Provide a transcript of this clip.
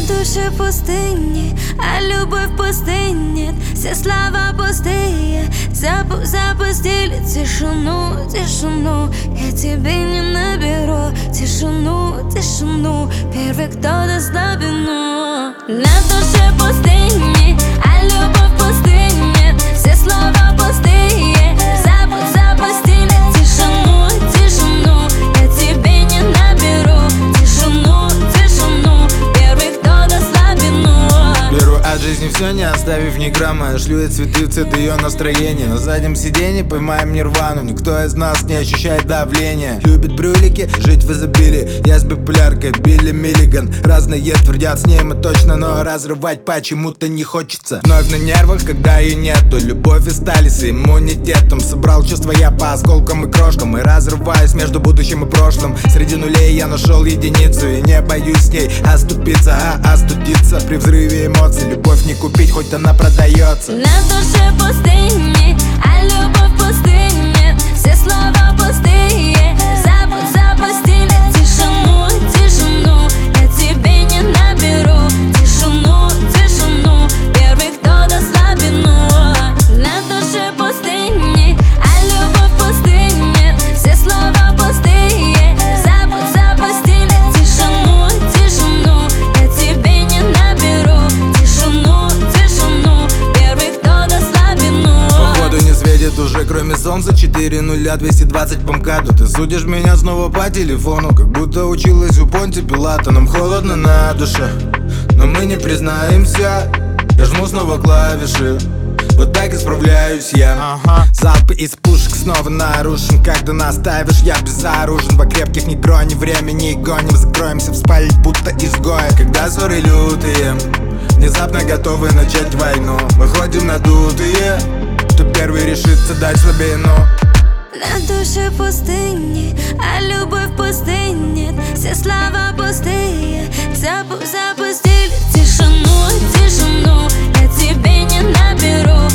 душе пустыни, а любовь пустынь нет. Все слова пустые, запустили тишину, тишину. Я тебе не наберу тишину, тишину. Первый, кто даст слабину. На душе пустыни, а любовь пустынь нет. Все слова пустые, запустили тишину, тишину. Я тебе не наберу тишину, тишину. Первый, кто даст слабину. Беру от жизни все, не оставив ни грамма. Я шлю ей цветы в цвет ее настроения. На заднем сиденье поймаем нирвану. Никто из нас не ощущает давления. Любит брюлики, жить в изобилии. Я с биполяркой, Билли Миллиган. Разные твердят, с ней мы точно, но разрывать почему-то не хочется. Вновь на нервах, когда ее нету. Любовь и стали с иммунитетом. Собрал чувства я по осколкам и крошкам. И разрываюсь между будущим и прошлым. Среди нулей я нашел единицу. И не боюсь с ней оступиться, остудиться. При взрыве эмоций любовь не купить, хоть она продается. На душе пустыни, а любовь пустынь нет. Все слова пустые, запустили тишину, тишину. Я тебе не наберу тишину, тишину. Первый, кто даст слабину. На душе пустыни, а любовь пустынь нет. Все слова пустые, запустили тишину, тишину. Я тебе не наберу тишину, тишину. Первый, кто даст слабину. Походу не светит уже кроме солнца. 4:0220 по МКАДу. Ты судишь меня снова по телефону, как будто училась у Понти Пилата. Нам холодно на душе, но мы не признаемся. Я жму снова клавиши, вот так исправляюсь я. Залпы из пушек снова нарушен. Когда наставишь, я безоружен. Во крепких ни грони времени гоним. Закроемся в спальне, будто изгои. Когда ссоры лютые, внезапно готовы начать войну. Выходим надутые, кто первый решится дать слабину. На душе пустыни, а любовь пустынь нет. Все слова пустые, запустили тишину, тишину. Я тебе не наберу